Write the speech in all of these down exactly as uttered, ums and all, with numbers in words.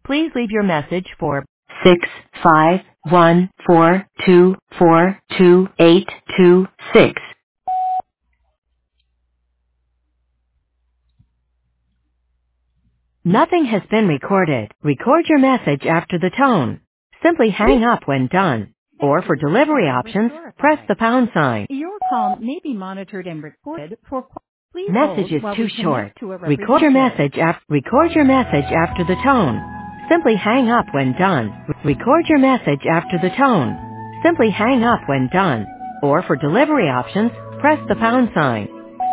Please leave your message for six five one four two four two eight two six. Nothing has been recorded. Record your message after the tone. Simply hang up when done. Thank Or for you for delivery calling options, press Restorify. the pound sign. Your call may be monitored and recorded for quality. Please Message hold is while too we short. connect to a Record your representative. message af- record your message after the tone. Simply hang up when done. Record your message after the tone. Simply hang up when done. Or for delivery options, press the pound sign.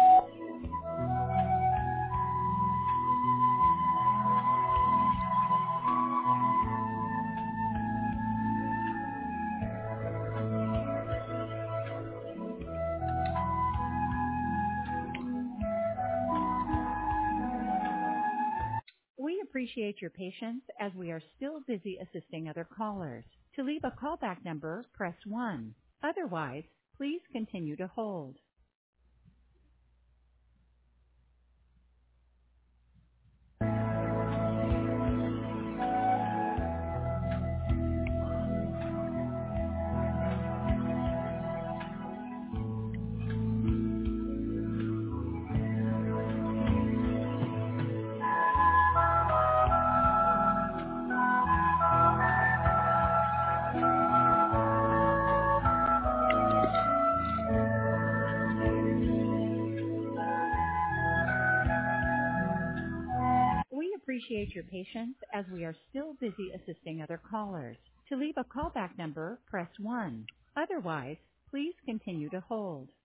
We appreciate your patience as we are still busy assisting other callers. To leave a callback number, press one. Otherwise, please continue to hold. We appreciate your patience as we are still busy assisting other callers. To leave a callback number, press one. Otherwise, please continue to hold.